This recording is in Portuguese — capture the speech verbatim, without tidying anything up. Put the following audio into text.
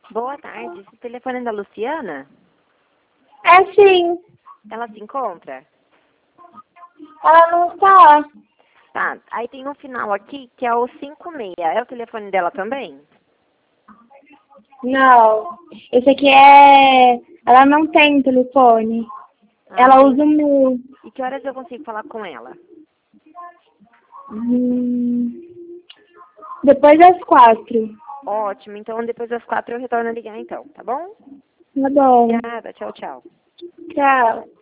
Boa tarde. Esse telefone é da Luciana? É sim. Ela se encontra? Ela não está. Tá. Aí tem um final aqui que é o cinco seis. É o telefone dela também? Não. Esse aqui é... Ela não tem telefone. Ah, Ela entendi. usa o meu. E que horas eu consigo falar com ela? Hum... Depois das quatro. Ótimo. Então, depois das quatro eu retorno a ligar então, tá bom? Tá bom. Obrigada. Tchau, tchau. Tchau.